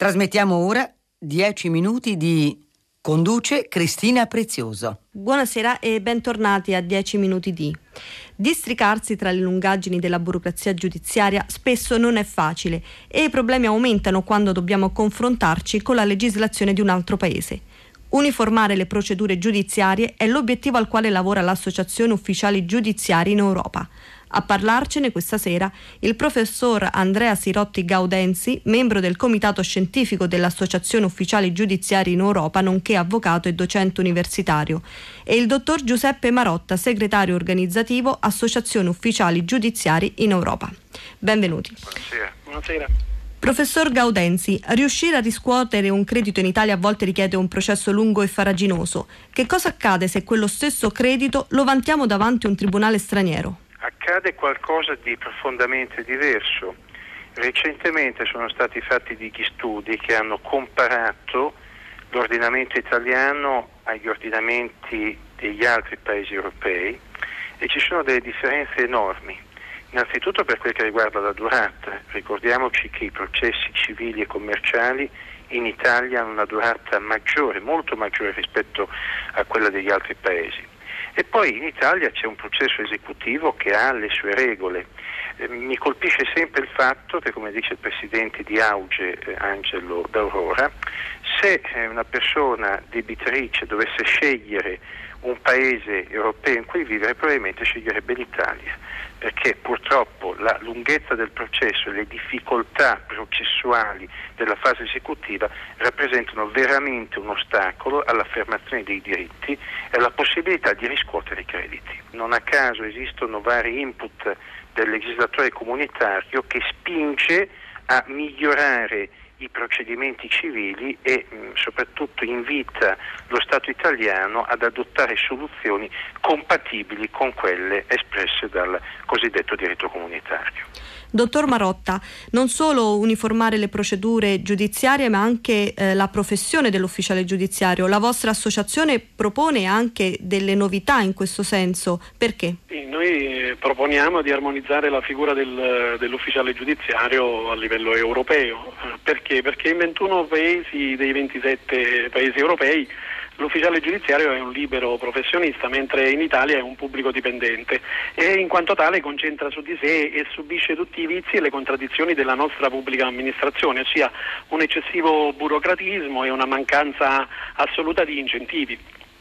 Trasmettiamo ora 10 minuti di Conduce Cristina Prezioso. Buonasera e bentornati a 10 minuti di. Districarsi tra le lungaggini della burocrazia giudiziaria spesso non è facile e i problemi aumentano quando dobbiamo confrontarci con la legislazione di un altro paese. Uniformare le procedure giudiziarie è l'obiettivo al quale lavora l'Associazione Ufficiali Giudiziari in Europa. A parlarcene questa sera il professor Andrea Sirotti Gaudenzi, membro del comitato scientifico dell'Associazione Ufficiali Giudiziari in Europa, nonché avvocato e docente universitario, e il dottor Giuseppe Marotta, segretario organizzativo Associazione Ufficiali Giudiziari in Europa. Benvenuti. Buonasera. Professor Gaudenzi, riuscire a riscuotere un credito in Italia a volte richiede un processo lungo e farraginoso. Che cosa accade se quello stesso credito lo vantiamo davanti a un tribunale straniero? Accade qualcosa di profondamente diverso. Recentemente sono stati fatti degli studi che hanno comparato l'ordinamento italiano agli ordinamenti degli altri paesi europei e ci sono delle differenze enormi. Innanzitutto per quel che riguarda la durata, ricordiamoci che i processi civili e commerciali in Italia hanno una durata maggiore, molto maggiore rispetto a quella degli altri paesi. E poi in Italia c'è un processo esecutivo che ha le sue regole. Mi colpisce sempre il fatto che, come dice il presidente di Auge, Angelo D'Aurora, se una persona debitrice dovesse scegliere un paese europeo in cui vivere, probabilmente sceglierebbe l'Italia, perché purtroppo la lunghezza del processo e le difficoltà processuali della fase esecutiva rappresentano veramente un ostacolo all'affermazione dei diritti e alla possibilità di riscuotere i crediti. Non a caso esistono vari input del legislatore comunitario che spinge a migliorare i procedimenti civili e soprattutto invita lo Stato italiano ad adottare soluzioni compatibili con quelle espresse dal cosiddetto diritto comunitario. Dottor Marotta, non solo uniformare le procedure giudiziarie ma anche la professione dell'ufficiale giudiziario. La vostra associazione propone anche delle novità in questo senso. Perché? Noi proponiamo di armonizzare la figura dell'ufficiale giudiziario a livello europeo. Perché? Perché in 21 paesi dei 27 paesi europei l'ufficiale giudiziario è un libero professionista, mentre in Italia è un pubblico dipendente e in quanto tale concentra su di sé e subisce tutti i vizi e le contraddizioni della nostra pubblica amministrazione, ossia un eccessivo burocratismo e una mancanza assoluta di incentivi.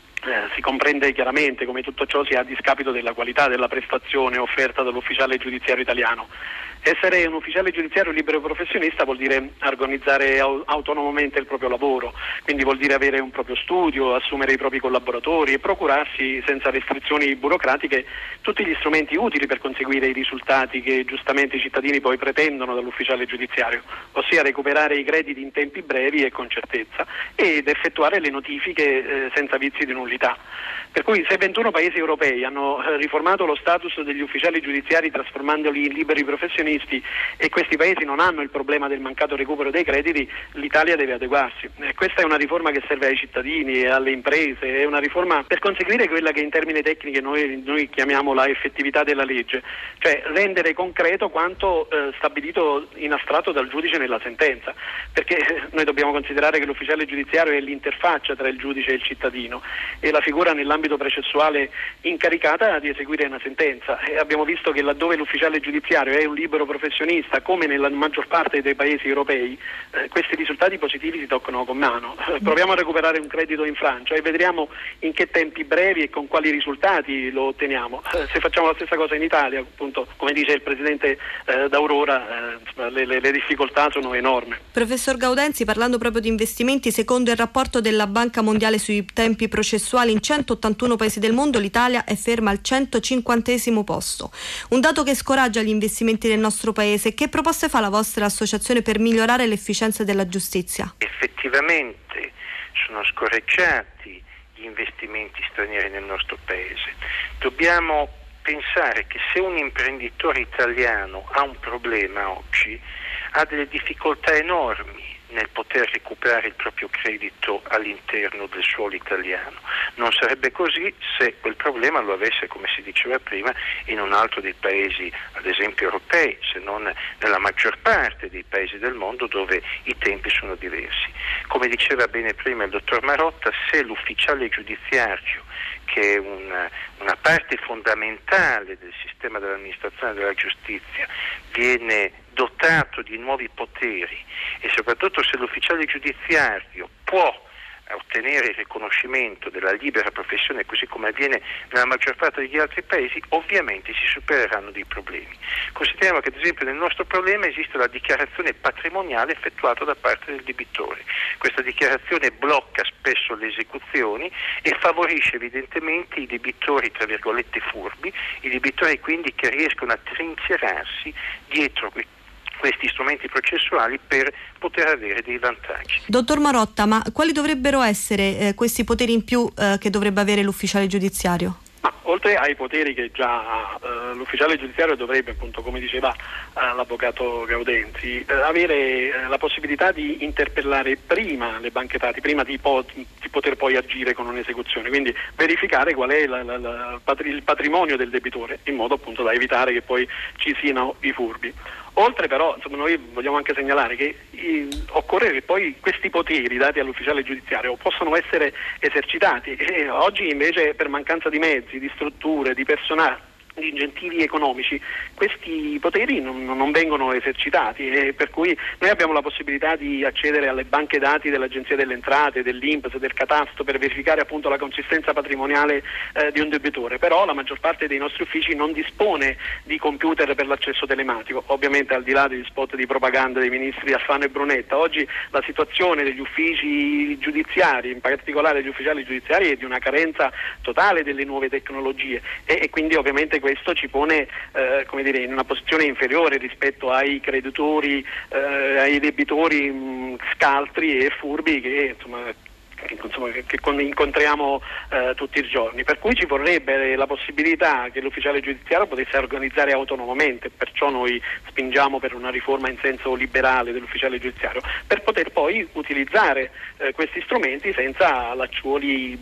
Si comprende chiaramente come tutto ciò sia a discapito della qualità della prestazione offerta dall'ufficiale giudiziario italiano. Essere un ufficiale giudiziario libero professionista vuol dire organizzare autonomamente il proprio lavoro, quindi vuol dire avere un proprio studio, assumere i propri collaboratori e procurarsi senza restrizioni burocratiche tutti gli strumenti utili per conseguire i risultati che giustamente i cittadini poi pretendono dall'ufficiale giudiziario, ossia recuperare i crediti in tempi brevi e con certezza ed effettuare le notifiche senza vizi di nullità. Per cui se 21 paesi europei hanno riformato lo status degli ufficiali giudiziari trasformandoli in liberi professionisti e questi paesi non hanno il problema del mancato recupero dei crediti, l'Italia deve adeguarsi. Questa è una riforma che serve ai cittadini e alle imprese, è una riforma per conseguire quella che in termini tecnici noi chiamiamo la effettività della legge, cioè rendere concreto quanto stabilito in astratto dal giudice nella sentenza, perché noi dobbiamo considerare che l'ufficiale giudiziario è l'interfaccia tra il giudice e il cittadino e la figura nell'ambito processuale incaricata di eseguire una sentenza, e abbiamo visto che laddove l'ufficiale giudiziario è un libero professionista, come nella maggior parte dei paesi europei, questi risultati positivi si toccano con mano. Proviamo a recuperare un credito in Francia e vedremo in che tempi brevi e con quali risultati lo otteniamo. Se facciamo la stessa cosa in Italia, appunto, come dice il presidente D'Aurora, le difficoltà sono enormi. Professor Gaudenzi, parlando proprio di investimenti, secondo il rapporto della Banca Mondiale sui tempi processuali in 181 paesi del mondo, l'Italia è ferma al 150° posto. Un dato che scoraggia gli investimenti nel nostro paese. Che proposte fa la vostra associazione per migliorare l'efficienza della giustizia? Effettivamente sono scoraggiati gli investimenti stranieri nel nostro paese. Dobbiamo pensare che se un imprenditore italiano ha un problema oggi, ha delle difficoltà enormi nel poter recuperare il proprio credito all'interno del suolo italiano. Non sarebbe così se quel problema lo avesse, come si diceva prima, in un altro dei paesi, ad esempio europei, se non nella maggior parte dei paesi del mondo dove i tempi sono diversi. Come diceva bene prima il dottor Marotta, se l'ufficiale giudiziario, che è una parte fondamentale del sistema dell'amministrazione della giustizia, viene dotato di nuovi poteri e soprattutto se l'ufficiale giudiziario può ottenere il riconoscimento della libera professione così come avviene nella maggior parte degli altri paesi, ovviamente si supereranno dei problemi. Consideriamo che ad esempio nel nostro problema esiste la dichiarazione patrimoniale effettuata da parte del debitore. Questa dichiarazione blocca spesso le esecuzioni e favorisce evidentemente i debitori tra virgolette furbi, i debitori quindi che riescono a trincerarsi dietro questi strumenti processuali per poter avere dei vantaggi. Dottor Marotta, ma quali dovrebbero essere questi poteri in più che dovrebbe avere l'ufficiale giudiziario? Oltre ai poteri che già ha, l'ufficiale giudiziario dovrebbe, appunto, come diceva l'avvocato Gaudenzi, avere la possibilità di interpellare prima le banche dati, prima di poter poi agire con un'esecuzione, quindi verificare qual è il patrimonio del debitore, in modo appunto da evitare che poi ci siano i furbi. Oltre però, insomma, noi vogliamo anche segnalare che occorre che poi questi poteri dati all'ufficiale giudiziario possano essere esercitati e oggi invece per mancanza di mezzi, di strutture, di personale, di incentivi economici, questi poteri non vengono esercitati e per cui noi abbiamo la possibilità di accedere alle banche dati dell'Agenzia delle Entrate, dell'INPS, del Catasto per verificare appunto la consistenza patrimoniale di un debitore, però la maggior parte dei nostri uffici non dispone di computer per l'accesso telematico, ovviamente al di là degli spot di propaganda dei ministri Alfano e Brunetta. Oggi la situazione degli uffici giudiziari, in particolare degli ufficiali giudiziari, è di una carenza totale delle nuove tecnologie e quindi ovviamente questo ci pone in una posizione inferiore rispetto ai creditori, ai debitori scaltri e furbi che incontriamo tutti i giorni, per cui ci vorrebbe la possibilità che l'ufficiale giudiziario potesse organizzare autonomamente, perciò noi spingiamo per una riforma in senso liberale dell'ufficiale giudiziario, per poter poi utilizzare questi strumenti senza lacciuoli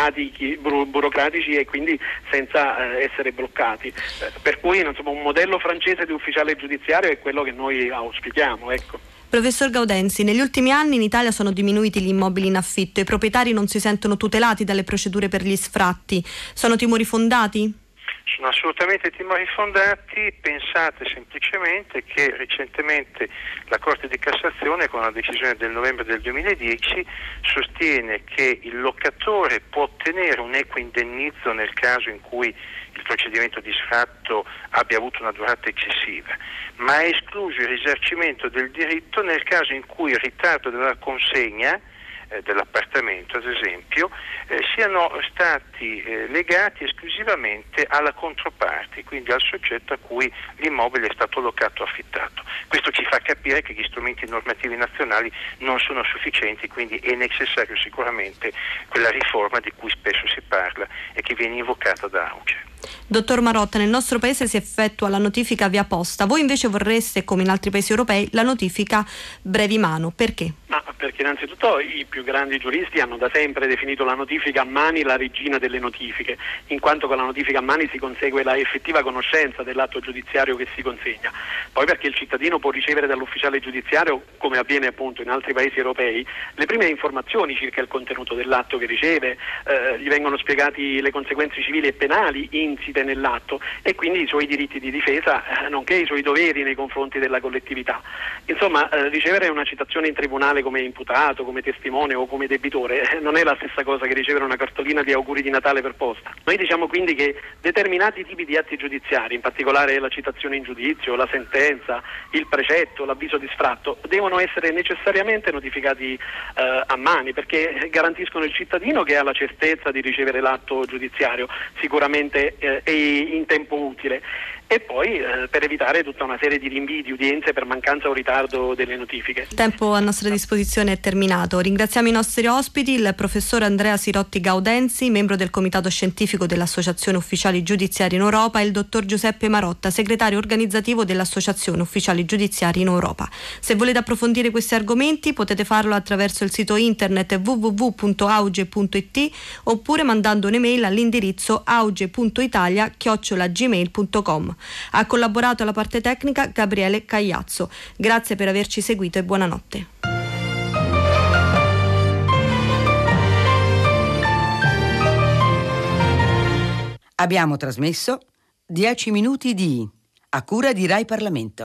burocratici e quindi senza essere bloccati, per cui un modello francese di ufficiale giudiziario è quello che noi auspichiamo, ecco. Professor Gaudenzi, negli ultimi anni in Italia sono diminuiti gli immobili in affitto, i proprietari non si sentono tutelati dalle procedure per gli sfratti. Sono timori fondati? Sono assolutamente timori fondati. Pensate semplicemente che recentemente la Corte di Cassazione, con una decisione del novembre del 2010, sostiene che il locatore può ottenere un equo indennizzo nel caso in cui il procedimento di sfratto abbia avuto una durata eccessiva, ma è escluso il risarcimento del diritto nel caso in cui il ritardo della consegna dell'appartamento, ad esempio, siano stati legati esclusivamente alla controparte, quindi al soggetto a cui l'immobile è stato locato o affittato. Questo ci fa capire che gli strumenti normativi nazionali non sono sufficienti, quindi è necessario sicuramente quella riforma di cui spesso si parla e che viene invocata da AUCE. Dottor Marotta, nel nostro paese si effettua la notifica via posta, voi invece vorreste, come in altri paesi europei, la notifica brevi mano. Perché? Perché innanzitutto i più grandi giuristi hanno da sempre definito la notifica a mani la regina delle notifiche, in quanto con la notifica a mani si consegue la effettiva conoscenza dell'atto giudiziario che si consegna. Poi perché il cittadino può ricevere dall'ufficiale giudiziario, come avviene appunto in altri paesi europei, le prime informazioni circa il contenuto dell'atto che riceve, gli vengono spiegati le conseguenze civili e penali insite nell'atto e quindi i suoi diritti di difesa, nonché i suoi doveri nei confronti della collettività. Insomma, ricevere una citazione in tribunale come imputato, come testimone o come debitore non è la stessa cosa che ricevere una cartolina di auguri di Natale per posta. Noi diciamo quindi che determinati tipi di atti giudiziari, in particolare la citazione in giudizio, la sentenza, il precetto, l'avviso di sfratto, devono essere necessariamente notificati a mani, perché garantiscono il cittadino che ha la certezza di ricevere l'atto giudiziario sicuramente e in tempo utile, e poi per evitare tutta una serie di rinvii di udienze per mancanza o ritardo delle notifiche. Il tempo a nostra disposizione è terminato. Ringraziamo i nostri ospiti, il professor Andrea Sirotti Gaudenzi, membro del comitato scientifico dell'Associazione Ufficiali Giudiziari in Europa, e il dottor Giuseppe Marotta, segretario organizzativo dell'Associazione Ufficiali Giudiziari in Europa. Se volete approfondire questi argomenti potete farlo attraverso il sito internet www.auge.it oppure mandando un'email all'indirizzo auge.italia@gmail.com. Ha collaborato alla parte tecnica Gabriele Cagliazzo. Grazie per averci seguito e buonanotte. Abbiamo trasmesso 10 minuti di A cura di Rai Parlamento.